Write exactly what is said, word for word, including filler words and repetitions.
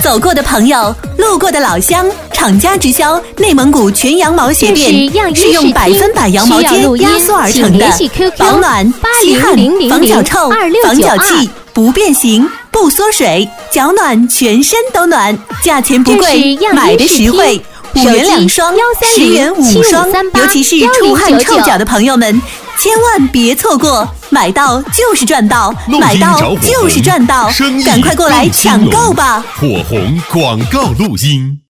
走过的朋友，路过的老乡，厂家直销内蒙古全羊毛鞋垫，是用百分百羊毛尖压缩而成的，保暖、吸汗、防脚臭、防脚气，不变形、不缩水，脚暖全身都暖，价钱不贵，买的实惠。五元两双，十元五双，尤其是出汗臭脚的朋友们，千万别错过，买到就是赚到，买到就是赚到，赶快过来抢购吧！ 火红广告录音。